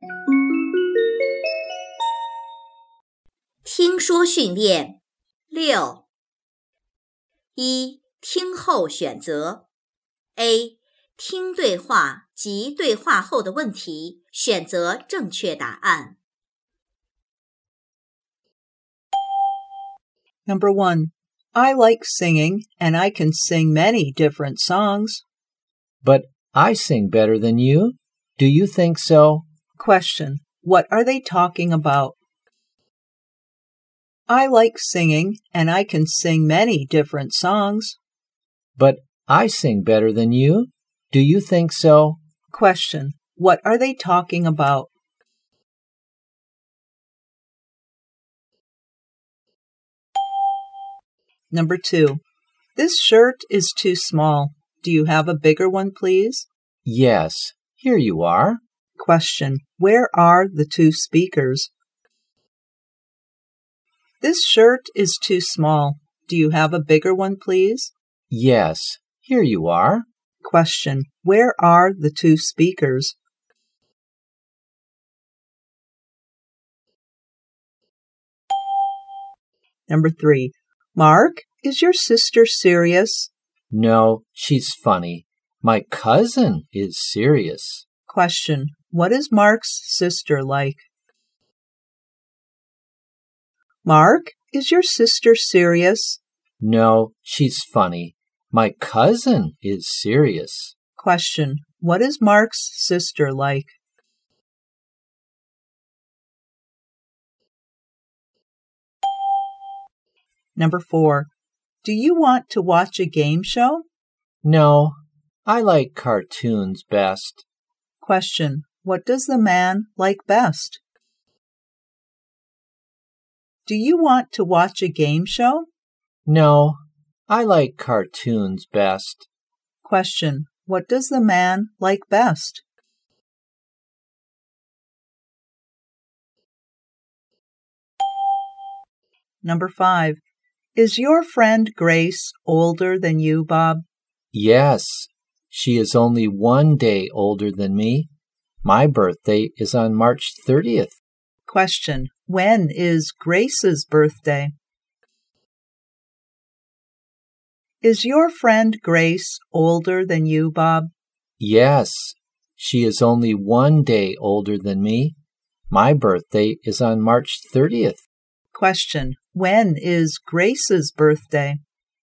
听说训练6。1. 听后选择 A. 听对话及对话后的问题，选择正确答案。 Number 1. I like singing, and I can sing many different songs. But I sing better than you. Do you think so? Question. What are they talking about? I like singing, and I can sing many different songs. But I sing better than you. Do you think so? Question. What are they talking about? Number 2. This shirt is too small. Do you have a bigger one, please? Yes, here you are. Question. Where are the 2 speakers? This shirt is too small. Do you have a bigger one, please? Yes, here you are. Question. Where are the 2 speakers? Number 3. Mark, is your sister serious? No, she's funny. My cousin is serious. Question. What is Mark's sister like? Mark, is your sister serious? No, she's funny. My cousin is serious. Question. What is Mark's sister like? Number 4. Do you want to watch a game show? No, I like cartoons best. Question. What does the man like best? Do you want to watch a game show? No, I like cartoons best. Question. What does the man like best? Number 5. Is your friend Grace older than you, Bob? Yes, she is only 1 day older than me. My birthday is on March 30th. Question. When is Grace's birthday? Is your friend Grace older than you, Bob? Yes, she is only 1 day older than me. My birthday is on March 30th. Question. When is Grace's birthday?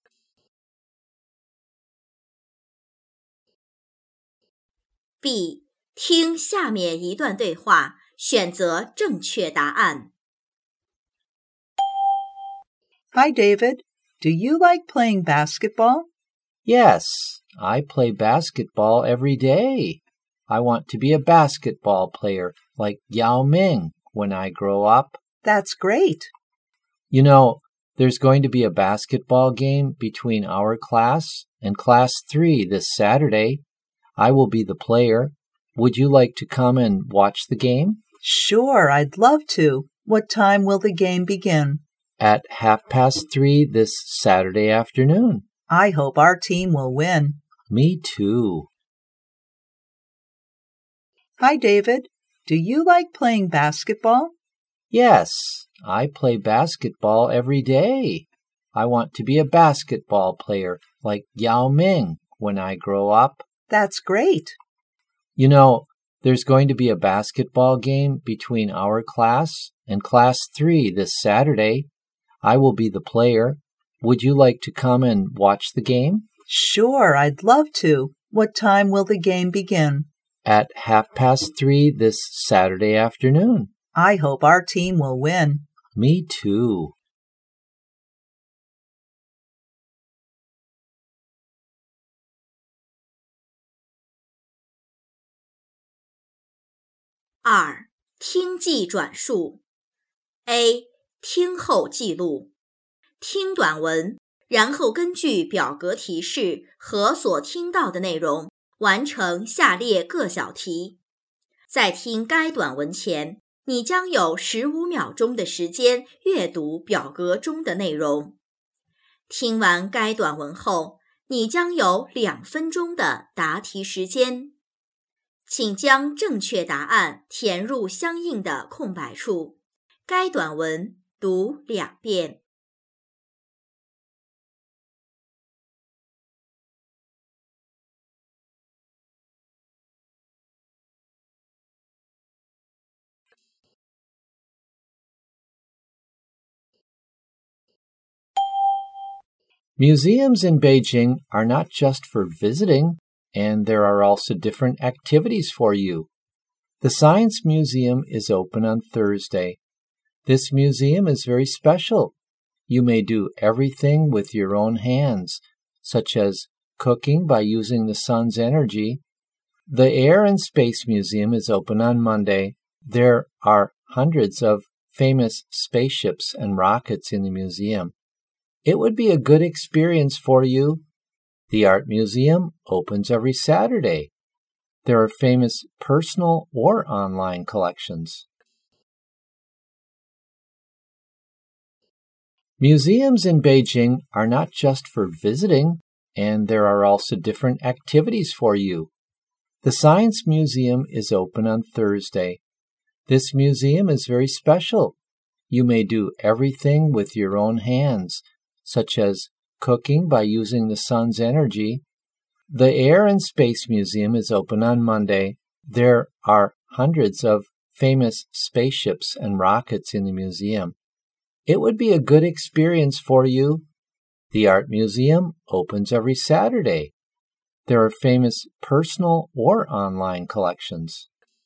B. 听下面一段对话，选择正确答案。 Hi, David. Do you like playing basketball? Yes, I play basketball every day. I want to be a basketball player like Yao Ming when I grow up. That's great. You know, there's going to be a basketball game between our class and Class 3 this Saturday. I will be the player. Would you like to come and watch the game? Sure, I'd love to. What time will the game begin? At 3:30 this Saturday afternoon. I hope our team will win. Me too. Hi, David. Do you like playing basketball? Yes, I play basketball every day. I want to be a basketball player like Yao Ming when I grow up. That's great. You know, there's going to be a basketball game between our class and Class 3 this Saturday. I will be the player. Would you like to come and watch the game? Sure, I'd love to. What time will the game begin? At 3:30 this Saturday afternoon. I hope our team will win. Me too. 2. 听记转述 A. 听后记录听短文，然后根据表格提示和所听到的内容，完成下列各小题。在听该短文前，你将有15秒钟的时间阅读表格中的内容。听完该短文后，你将有2分钟的答题时间。 请将正确答案填入相应的空白处。该短文读2遍。 Museums in Beijing are not just for visiting, and there are also different activities for you. The Science Museum is open on Thursday. This museum is very special. You may do everything with your own hands, such as cooking by using the sun's energy. The Air and Space Museum is open on Monday. There are hundreds of famous spaceships and rockets in the museum. It would be a good experience for you. The Art Museum opens every Saturday. There are famous personal or online collections. Museums in Beijing are not just for visiting, and there are also different activities for you. The Science Museum is open on Thursday. This museum is very special. You may do everything with your own hands, such as cooking by using the sun's energy. The Air and Space Museum is open on Monday. There are hundreds of famous spaceships and rockets in the museum. It would be a good experience for you. The Art Museum opens every Saturday. There are famous personal or online collections.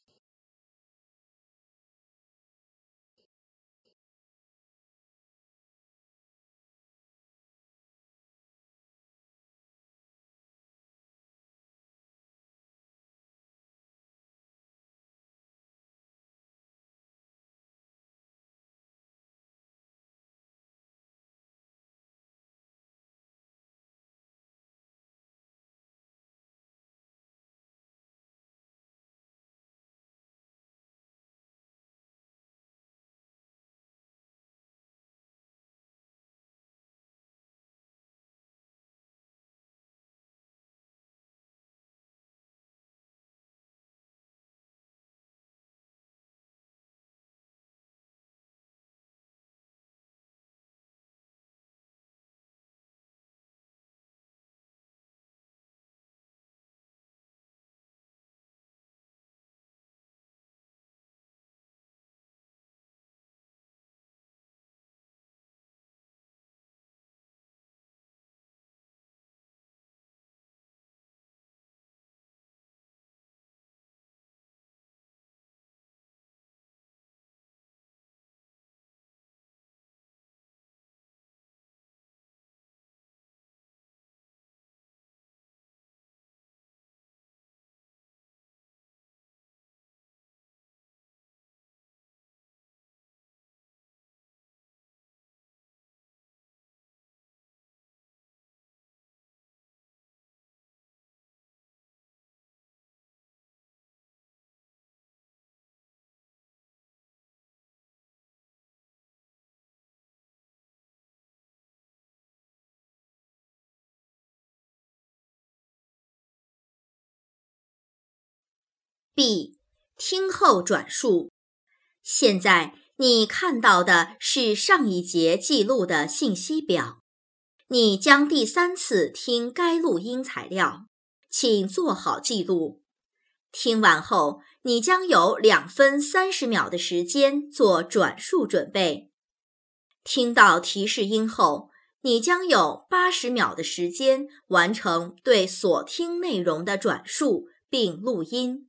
B. 听后转述。现在你看到的是上一节记录的信息表。你将第3次听该录音材料，请做好记录。听完后，你将有2分30秒的时间做转述准备。听到提示音后，你将有80秒的时间完成对所听内容的转述并录音。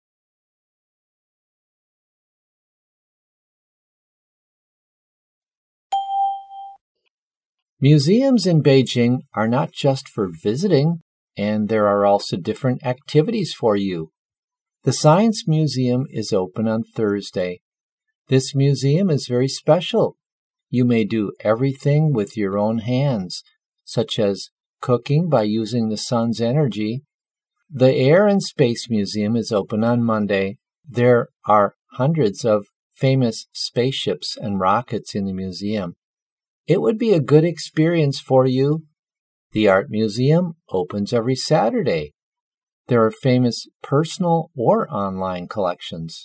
Museums in Beijing are not just for visiting, and there are also different activities for you. The Science Museum is open on Thursday. This museum is very special. You may do everything with your own hands, such as cooking by using the sun's energy. The Air and Space Museum is open on Monday. There are hundreds of famous spaceships and rockets in the museum. It would be a good experience for you. The Art Museum opens every Saturday. There are famous personal or online collections.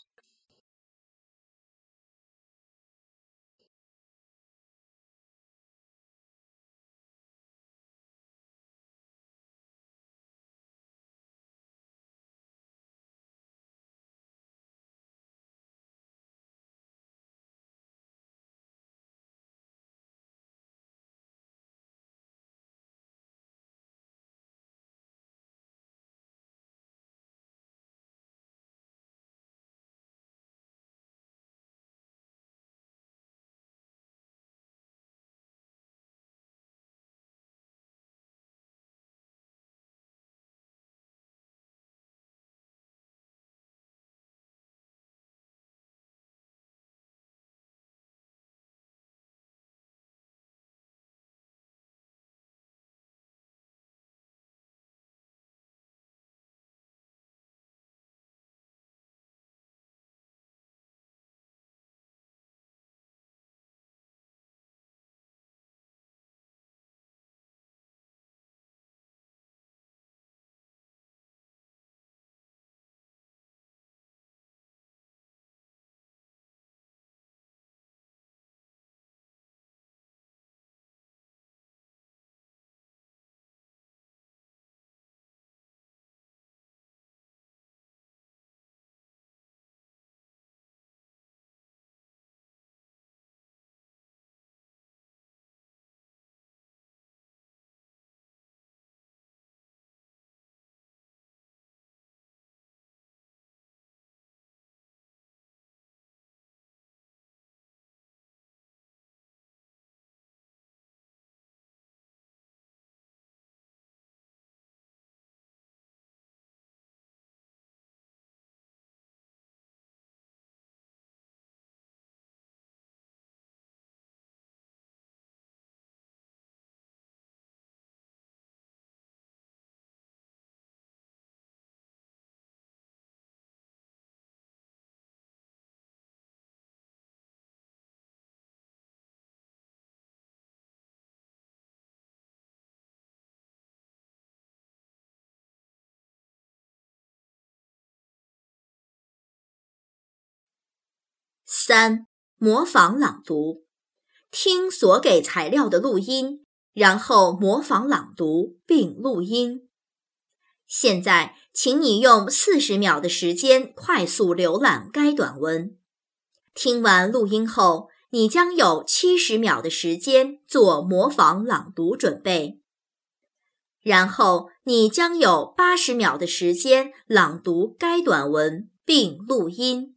3. 模仿朗读。听所给材料的录音，然后模仿朗读并录音。现在，请你用40秒的时间快速浏览该短文。听完录音后，你将有70秒的时间做模仿朗读准备。然后，你将有80秒的时间朗读该短文并录音。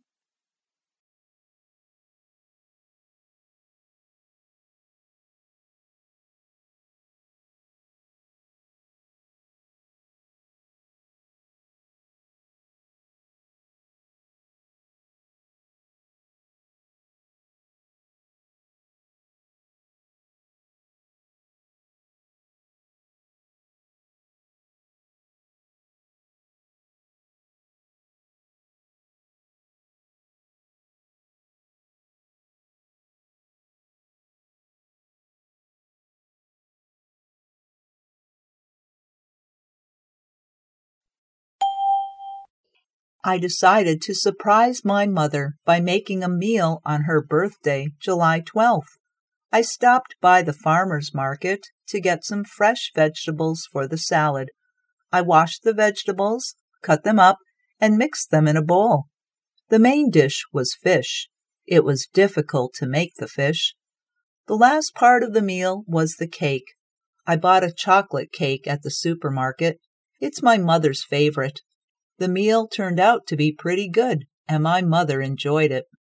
I decided to surprise my mother by making a meal on her birthday, July 12th. I stopped by the farmer's market to get some fresh vegetables for the salad. I washed the vegetables, cut them up, and mixed them in a bowl. The main dish was fish. It was difficult to make the fish. The last part of the meal was the cake. I bought a chocolate cake at the supermarket. It's my mother's favorite. The meal turned out to be pretty good, and my mother enjoyed it.